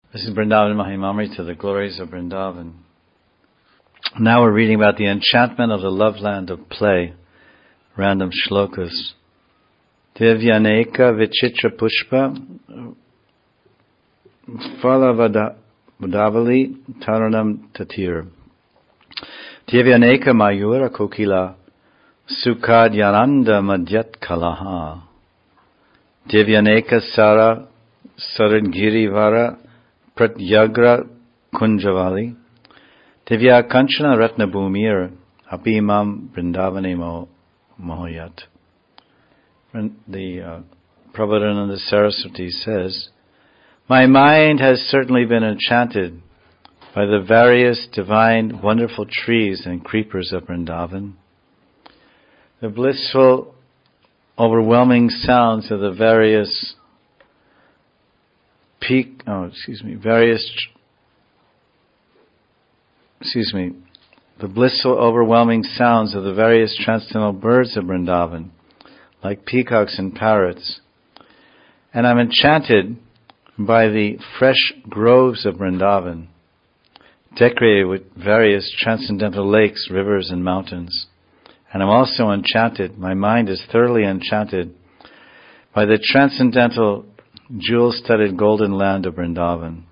This is Vrindavan Mahimamrita, the glories of Vrindavan. Now we're reading about the enchantment of the love land of play. Random shlokas. Divyaneka vichitra pushpa phala vadavali taranam tatir. Divyaneka mayura kokila sukadyananda madhyat kalaha. Divyaneka sara sarangiri vara pratyagra kunjavali. Divya kanchana ratna bhumir apimam vrindavane mohoyat. The Prabhupada Saraswati says, my mind has certainly been enchanted by the various divine, wonderful trees and creepers of Vrindavan. The blissful, overwhelming sounds of the various the blissful, overwhelming sounds of the various transcendental birds of Vrindavan, like peacocks and parrots. And I'm enchanted by the fresh groves of Vrindavan, decorated with various transcendental lakes, rivers, and mountains. And I'm also enchanted, my mind is thoroughly enchanted by the transcendental jewel-studded golden land of Vrindavan.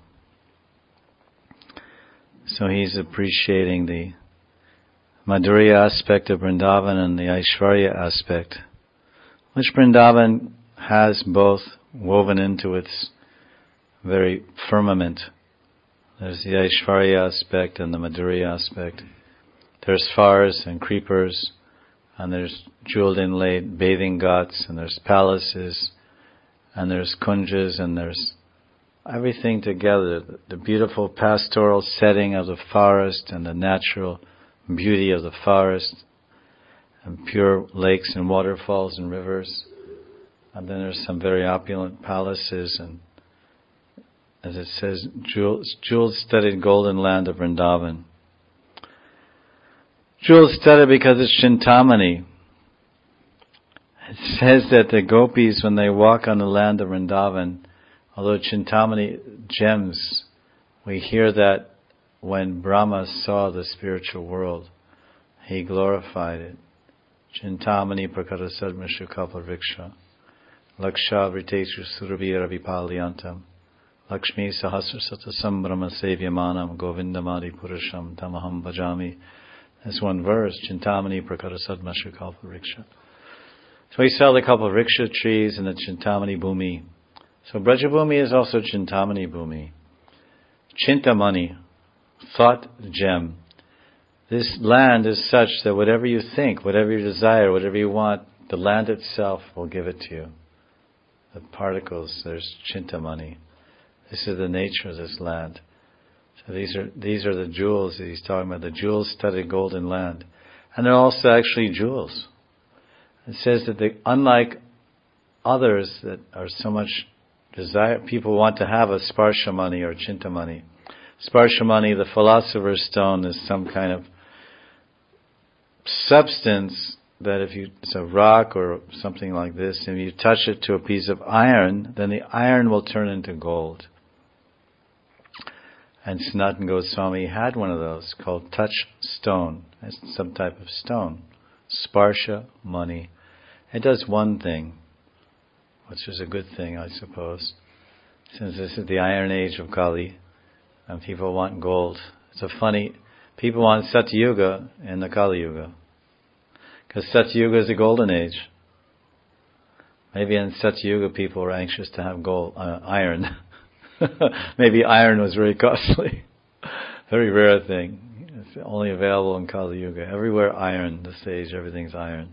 So he's appreciating the Madhurya aspect of Vrindavan and the Aishvarya aspect, which Vrindavan has both woven into its very firmament. There's the Aishvarya aspect and the Madhurya aspect. There's flowers and creepers, and there's jeweled inlaid bathing ghats, and there's palaces, and there's kunjas, and there's everything together. The beautiful pastoral setting of the forest and the natural beauty of the forest and pure lakes and waterfalls and rivers. And then there's some very opulent palaces and, as it says, jewel-studded golden land of Vrindavan. Jewel-studded because it's Chintamani. It says that the gopis, when they walk on the land of Vrindavan, although Chintamani gems, we hear that when Brahma saw the spiritual world, he glorified it. Chintamani prakata sadmashu kalpavriksha laksha vriteshu surabhira vipalyantam lakshmi sahasra sata sambrahma sevyamanam govindamadi purusham tamaham bhajami. That's one verse, Chintamani prakata sadmashu kalpavriksha. So we saw the kalpavriksha trees in the Chintamani bhumi. So Brajabhumi is also Chintamani bhumi. Chintamani, thought gem. This land is such that whatever you think, whatever you desire, whatever you want, the land itself will give it to you. The particles, there's Chintamani. This is the nature of this land. So these are the jewels that he's talking about, the jewel-studded golden land. And they're also actually jewels. It says that unlike others that are so much desire, people want to have a sparshamani or chintamani. Sparshamani, the philosopher's stone, is some kind of substance that it's a rock or something like this, and you touch it to a piece of iron, then the iron will turn into gold. And Sanatana Goswami had one of those called touchstone. It's some type of stone. Sparsha money. It does one thing, which is a good thing, I suppose. Since this is the Iron Age of Kali, and people want gold. People want Satyuga in the Kali Yuga. Because Satyuga is the golden age. Maybe in Satyuga people were anxious to have iron. Maybe iron was very costly. Very rare thing. It's only available in Kali Yuga. Everywhere iron, this age, everything's iron.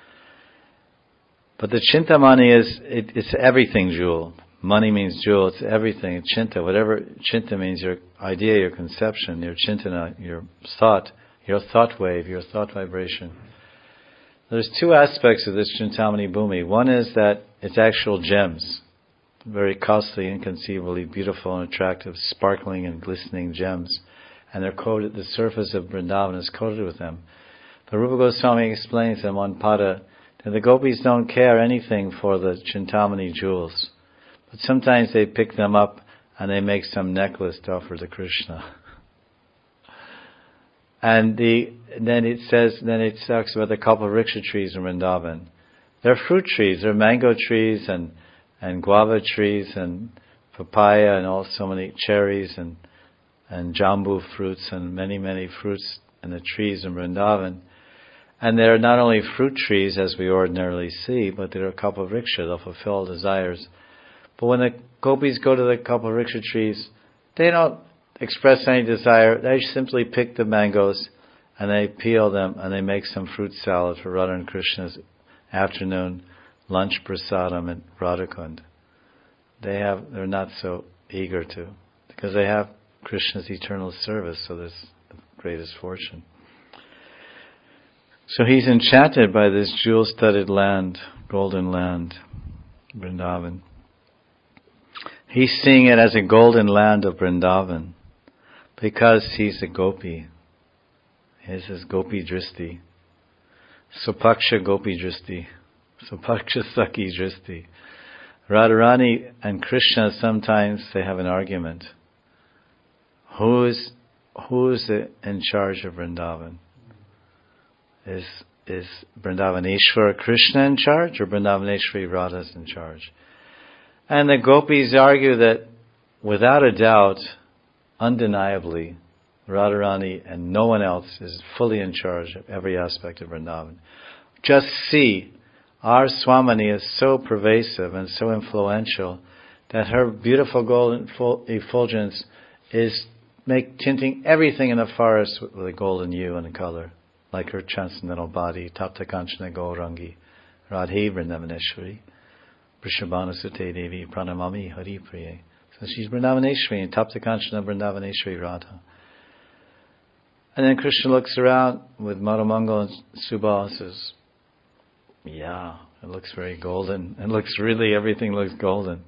But the Chintamani it's everything jewel. Money means jewel, it's everything. Chinta, whatever Chinta means, your idea, your conception, your Chintana, your thought wave, your thought vibration. There's two aspects of this Chintamani bhumi. One is that it's actual gems. Very costly, inconceivably beautiful and attractive, sparkling and glistening gems. And they're coated, the surface of Vrindavan is coated with them. But Rupa Goswami explains in one pada that the gopis don't care anything for the Chintamani jewels. But sometimes they pick them up and they make some necklace to offer to Krishna. And then it talks about the Kalpavriksha trees in Vrindavan. They're fruit trees. They're mango trees and guava trees and papaya and so many cherries and jambu fruits and many, many fruits in the trees in Vrindavan. And they're not only fruit trees as we ordinarily see, but they're Kalpavriksha. They'll fulfill desires. But when the gopis go to the Kalpavriksha trees, they don't express any desire. They simply pick the mangoes and they peel them and they make some fruit salad for Radha and Krishna's afternoon lunch prasadam at Radhakund. They're not so eager to, because they have Krishna's eternal service, so that's the greatest fortune. So he's enchanted by this jewel-studded land, golden land, Vrindavan. He's seeing it as a golden land of Vrindavan because he's a gopi. His is gopi dristi. Supaksha gopi dristi. Supaksha Sakhi dristi. Radharani and Krishna, sometimes they have an argument. Who's in charge of Vrindavan? Is Vrindavaneshwara Krishna in charge, or Vrindavaneshwari Radha's in charge? And the gopis argue that, without a doubt, undeniably, Radharani and no one else is fully in charge of every aspect of Vrindavan. Just see, our Swamini is so pervasive and so influential that her beautiful golden effulgence is tinting everything in the forest with a golden hue and a color, like her transcendental body, Tapta Kanchana Gaurangi, Radhe Vrindavaneshwari, Vrishabhanu Sute Devi, Pranamami Hari Priye. So she's Vrindavaneshwari, and Tapta Kanchana Vrindavaneshwari Radha. And then Krishna looks around with Madhamangal and Subal and says, yeah, it looks very golden. Everything looks golden.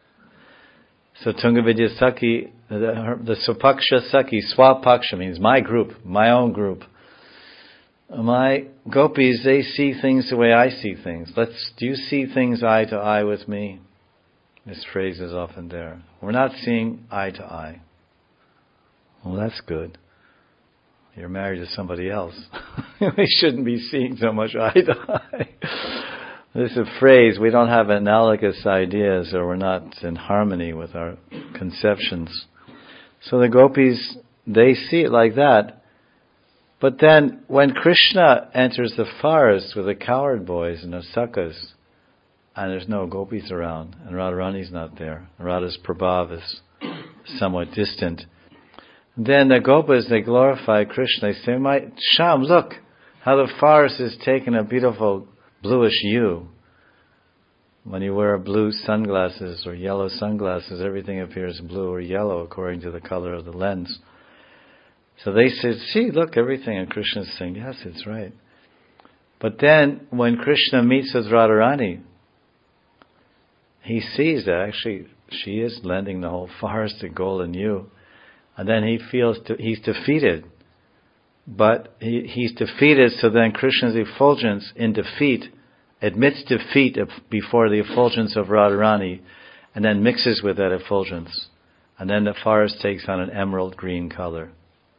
So Tungavidya Sakhi, the Swapaksha Sakhi, Swapaksha means my group, my own group. My gopis, they see things the way I see things. Do you see things eye to eye with me? This phrase is often there. We're not seeing eye to eye. Well, that's good. You're married to somebody else. We shouldn't be seeing so much eye to eye. This is a phrase. We don't have analogous ideas, or we're not in harmony with our conceptions. So the gopis, they see it like that. But then, when Krishna enters the forest with the cowherd boys and the sakas, and there's no gopis around, and Radharani's not there, Radha's prabhav is somewhat distant, then the gopas, they glorify Krishna. They say, "My Sham, look how the forest is taking a beautiful bluish hue. When you wear blue sunglasses or yellow sunglasses, everything appears blue or yellow according to the color of the lens." So they said, see, look, everything. And Krishna's saying, yes, it's right. But then, when Krishna meets with Radharani, he sees that actually she is lending the whole forest a golden hue. And then he feels he's defeated. But he's defeated, so then Krishna's effulgence in defeat admits defeat before the effulgence of Radharani, and then mixes with that effulgence. And then the forest takes on an emerald green color.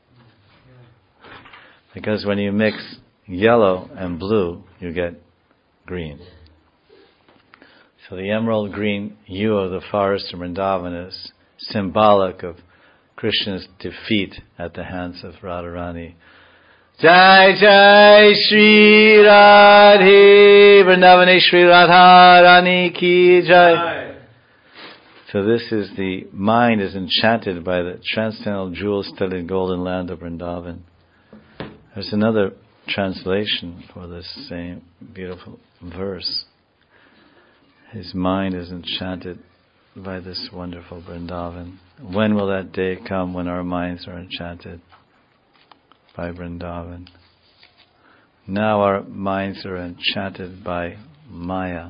Because when you mix yellow and blue, you get green. So the emerald green hue of the forest of Vrindavan is symbolic of Krishna's defeat at the hands of Radharani. Jai Jai Shri Radhe Vrindavaneshwari Radha Rani Ki Jai. So this is the mind is enchanted by the transcendental jewel-studded golden land of Vrindavan. There's another translation for this same beautiful verse. His mind is enchanted by this wonderful Vrindavan. When will that day come when our minds are enchanted by Vrindavan? Now our minds are enchanted by Maya.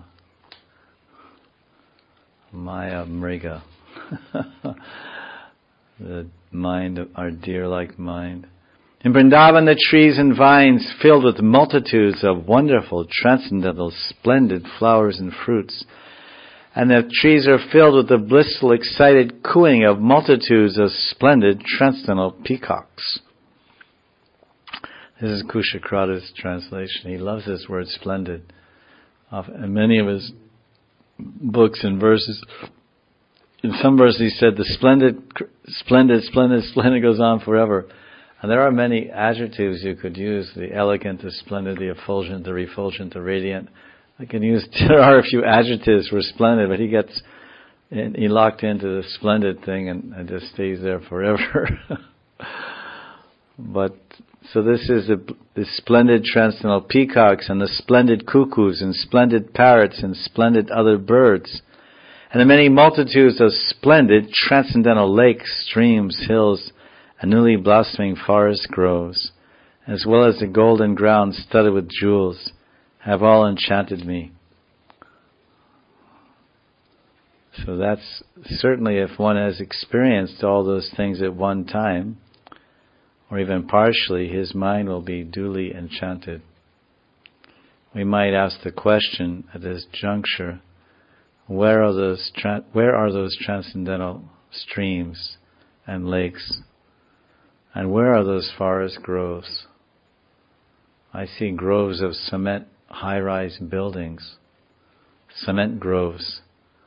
Maya Mriga. The mind, our deer-like mind. In Vrindavan, the trees and vines filled with multitudes of wonderful, transcendental, splendid flowers and fruits, and the trees are filled with the blissful, excited cooing of multitudes of splendid transcendental peacocks. This is Kushakrata's translation. He loves this word splendid. In many of his books and verses, in some verses he said the splendid goes on forever. And there are many adjectives you could use: the elegant, the splendid, the effulgent, the refulgent, the radiant. There are a few adjectives for splendid, but he locked into the splendid thing and just stays there forever. But so this is the splendid transcendental peacocks and the splendid cuckoos and splendid parrots and splendid other birds, and the many multitudes of splendid transcendental lakes, streams, hills, and newly blossoming forest groves, as well as the golden ground studded with jewels, have all enchanted me. So that's certainly, if one has experienced all those things at one time, or even partially, his mind will be duly enchanted. We might ask the question at this juncture, where are those transcendental streams and lakes? And where are those forest groves? I see groves of cement, high-rise buildings, cement groves.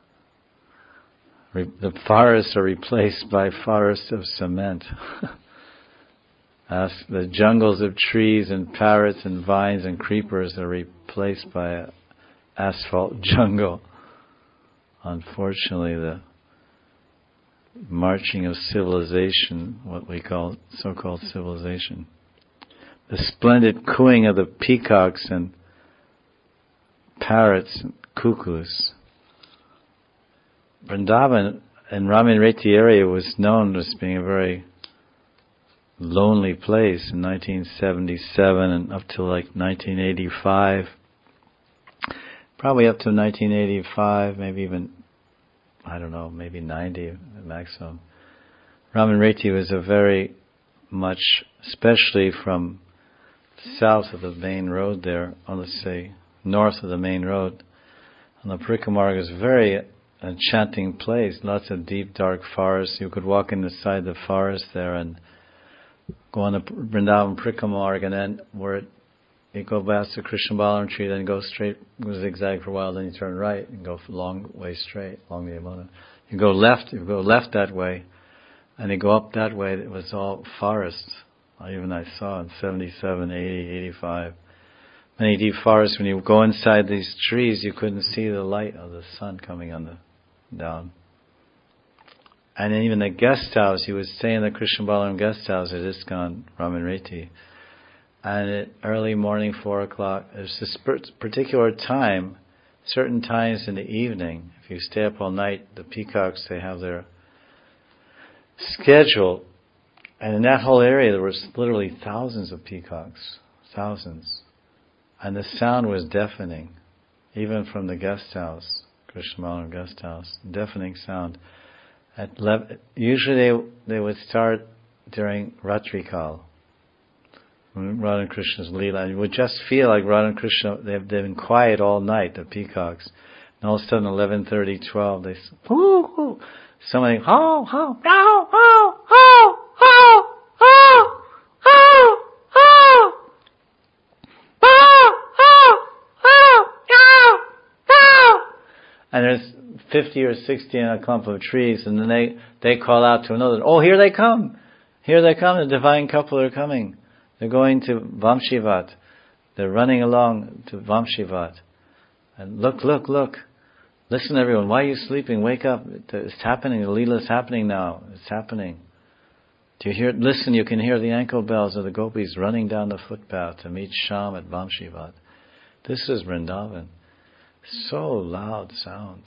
The forests are replaced by forests of cement. The jungles of trees and parrots and vines and creepers are replaced by an asphalt jungle. Unfortunately, the marching of civilization, what we call so-called civilization. The splendid cooing of the peacocks and parrots and cuckoos. Vrindavan and Ramin Reti area was known as being a very lonely place in 1977 and up to like 1985. Probably up to 1985, maybe even, I don't know, maybe 90 at maximum. Ramin Reti was a very much, especially from south of the main road there, or let's say north of the main road, on the Parikamarga, is a very enchanting place. Lots of deep, dark forests. You could walk inside the forest there and go on the Vrindavan Parikamarga, and then you go past the Krishna Balaram tree, then go straight, go zigzag for a while, then you turn right and go a long way straight along the Yamuna. You go left that way, and you go up that way. It was all forests. Even I saw in 77, 80, 85. Many deep forests. When you go inside these trees, you couldn't see the light of the sun coming down. And then even the guest house, you would stay in the Krishna Balaram guest house at ISKCON Ramin Reti. And at early morning, 4 o'clock, there's this particular time, certain times in the evening, if you stay up all night, the peacocks, they have their schedule. And in that whole area, there was literally thousands of peacocks. Thousands. And the sound was deafening. Even from the guest house, Krishna Balaram guest house, deafening sound. Usually they would start during Ratrikal, when Radha and Krishna's Leela. You would just feel like Radha and Krishna, they've been quiet all night, the peacocks. And all of a sudden, 11:30, 12, they hoo, hoo. Somebody, ho, ho, ho, ho, ho, ho, ho, ho, ho, and there's 50 or 60 in a clump of trees, and then they call out to another, oh, here they come, the divine couple are coming. They're going to Vamshivat. They're running along to Vamshivat. And look. Listen, everyone, why are you sleeping? Wake up. It's happening. The Leela's happening now. It's happening. Do you hear it? Listen, you can hear the ankle bells of the gopis running down the footpath to meet Sham at Vamshivat. This is Vrindavan. So loud sound.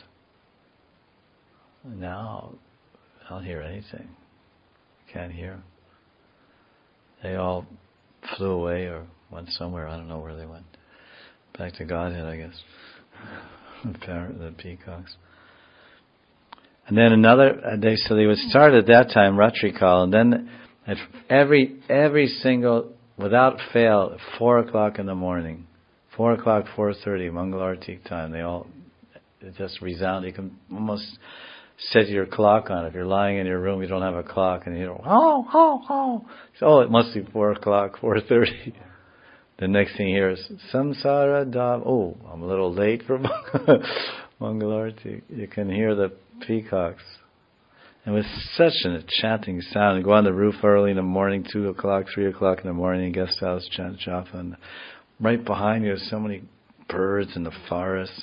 Now, I don't hear anything. Can't hear. They all flew away or went somewhere. I don't know where they went. Back to Godhead, I guess. The peacocks. And then they would start at that time, Ratrikal, and then at every single, without fail, 4 o'clock in the morning, 4 o'clock, 4:30, Mangalartik time, it just resounds. You can almost set your clock on it. If you're lying in your room, you don't have a clock, and you go, oh, it must be 4 o'clock, 4:30. The next thing you hear is Samsara Dham. Oh, I'm a little late for Mangalarti. You can hear the peacocks. And with such an enchanting sound, you go on the roof early in the morning, 2 o'clock, 3 o'clock in the morning, guest house, chant japa, and right behind you there's so many birds in the forest,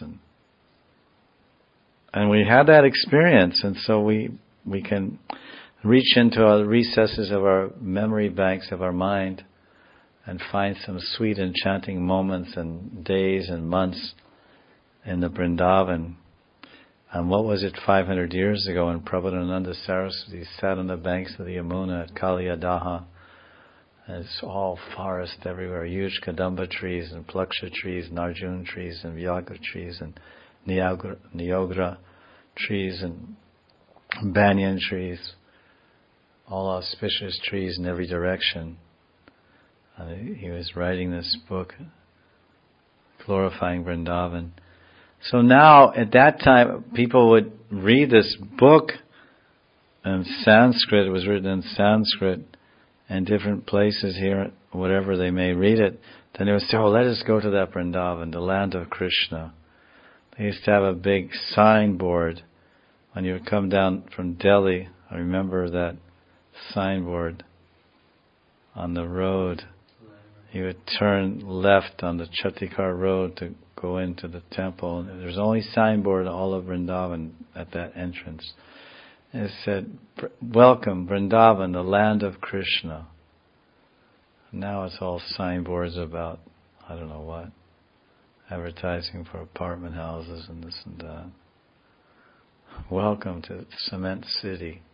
and we had that experience, and so we can reach into the recesses of our memory banks of our mind and find some sweet enchanting moments and days and months in the Vrindavan. And what was it 500 years ago when Prabhupada Saraswati sat on the banks of the Yamuna at Kaliyadaha? And it's all forest everywhere, huge Kadamba trees and Plaksha trees and Arjun trees and Vyagra trees and Nyogra trees and banyan trees, all auspicious trees in every direction. And he was writing this book, glorifying Vrindavan. So now, at that time, people would read this book in Sanskrit. It was written in Sanskrit in different places here, whatever they may read it. Then they would say, let us go to that Vrindavan, the land of Krishna. They used to have a big signboard when you would come down from Delhi. I remember that signboard on the road. You would turn left on the Chatikar road to go into the temple. And there's only signboard all of Vrindavan at that entrance. And it said, welcome Vrindavan, the land of Krishna. Now it's all signboards about, I don't know what, advertising for apartment houses and this and that. Welcome to Cement City.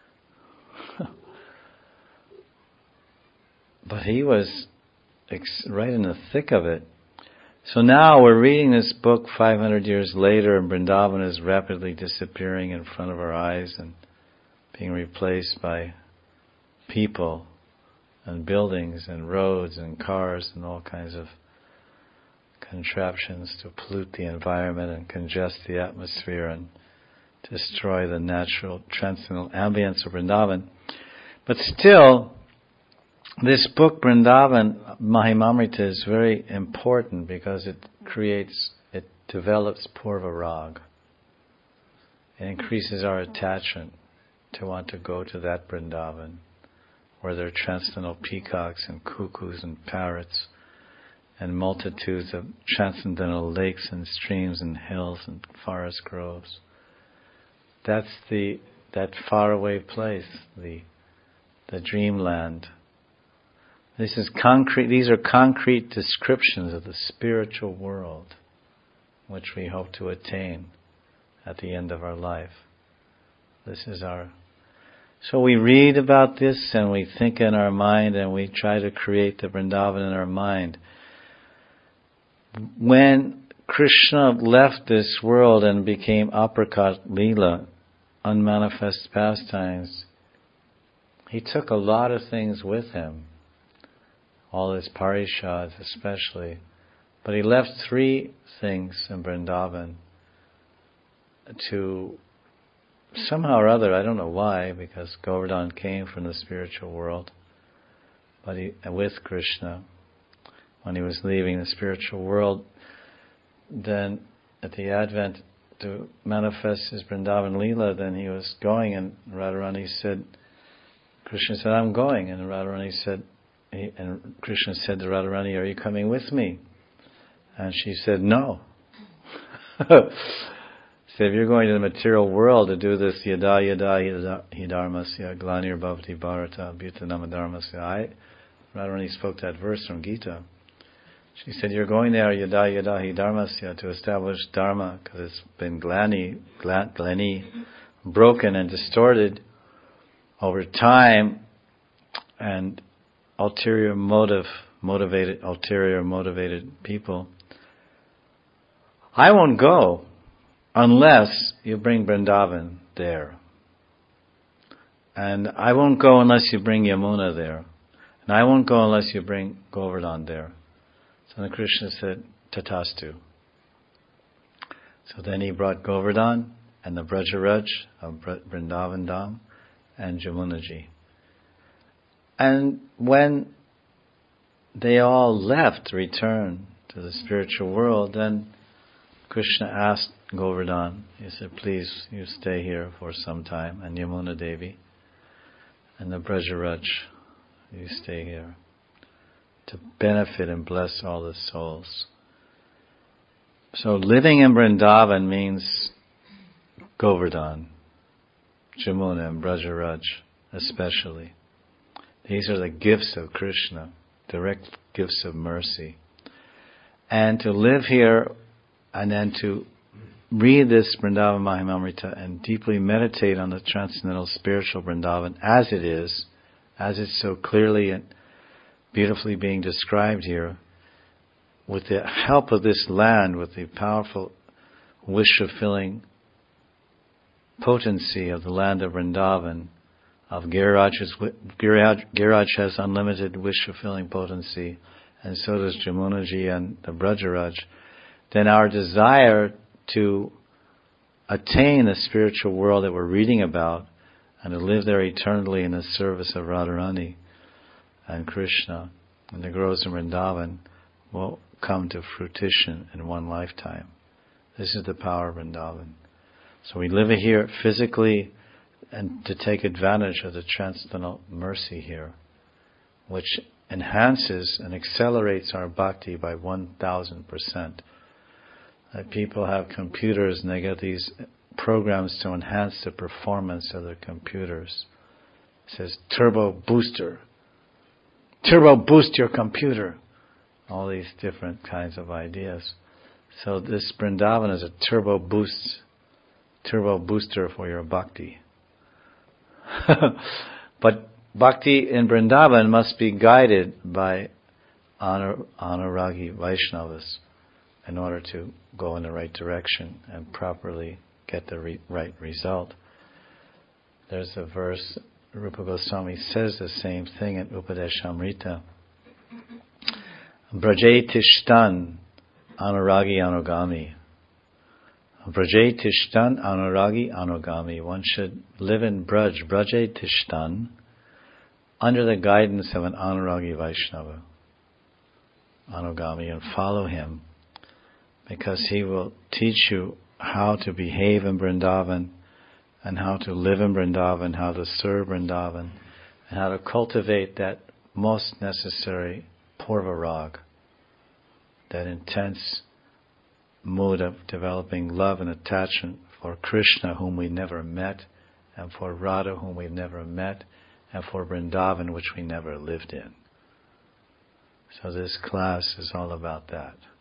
But he was right in the thick of it. So now we're reading this book 500 years later, and Vrindavan is rapidly disappearing in front of our eyes and being replaced by people and buildings and roads and cars and all kinds of contraptions to pollute the environment and congest the atmosphere and destroy the natural transcendental ambience of Vrindavan. But still, this book, Vrindavan Mahimamrita, is very important because it develops Purva Rag. It increases our attachment to want to go to that Vrindavan, where there are transcendental peacocks and cuckoos and parrots and multitudes of transcendental lakes and streams and hills and forest groves. That's that faraway place, the dreamland. This is concrete. These are concrete descriptions of the spiritual world, which we hope to attain at the end of our life. This is So we read about this and we think in our mind and we try to create the Vrindavan in our mind. When Krishna left this world and became apricot lila, unmanifest pastimes, he took a lot of things with him. All his parishads especially. But he left 3 things in Vrindavan to somehow or other, I don't know why, because Govardhan came from the spiritual world, but with Krishna, when he was leaving the spiritual world, then at the advent to manifest his Vrindavan Leela, then he was going, and Radharani said, Krishna said, I'm going, and Radharani said, and Krishna said to Radharani, are you coming with me? And she said, no. Said, if you're going to the material world to do this yada hidharmasya glanir bhavati bharata bhutanama dharmasya, Radharani spoke that verse from Gita. She said, you're going there yada hidharmasya to establish dharma because it's been glani, broken and distorted over time, and ulterior motivated people. I won't go unless you bring Vrindavan there. And I won't go unless you bring Yamuna there. And I won't go unless you bring Govardhan there. So then Krishna said, Tatastu. So then he brought Govardhan and the Brajaraj of Vrindavan Dham and Jamunaji. And when they all left, returned to the spiritual world, then Krishna asked Govardhan, he said, please, you stay here for some time, and Yamuna Devi, and the Brajaraj, you stay here, to benefit and bless all the souls. So living in Vrindavan means Govardhan, Jamuna and Brajaraj especially. These are the gifts of Krishna, direct gifts of mercy. And to live here and then to read this Vrindavan Mahimamrita and deeply meditate on the transcendental spiritual Vrindavan as it is, as it's so clearly and beautifully being described here, with the help of this land, with the powerful wish-fulfilling potency of the land of Vrindavan, of Giriraj has unlimited wish-fulfilling potency, and so does Jamunaji and the Brajaraj, then our desire to attain the spiritual world that we're reading about and to live there eternally in the service of Radharani and Krishna and the groves of Vrindavan will come to fruition in one lifetime. This is the power of Vrindavan. So we live here physically and to take advantage of the transcendental mercy here, which enhances and accelerates our bhakti by 1,000%. That people have computers and they get these programs to enhance the performance of their computers. It says turbo boost your computer. All these different kinds of ideas. So this Vrindavan is a turbo booster for your bhakti. But bhakti in Vrindavan must be guided by Anuragi Vaishnavas in order to go in the right direction and properly get the right result. There's a verse, Rupa Goswami says the same thing in Upadeshamrita. Braje tishtan anuragi anugami. Braje tishtan anuragi anugami. One should live in Braj, Braje tishtan, under the guidance of an Anuragi Vaishnava, Anugami, and follow him, because he will teach you how to behave in Vrindavan and how to live in Vrindavan, how to serve Vrindavan, and how to cultivate that most necessary Purva Rag, that intense mood of developing love and attachment for Krishna, whom we never met, and for Radha, whom we've never met, and for Vrindavan, which we never lived in. So this class is all about that.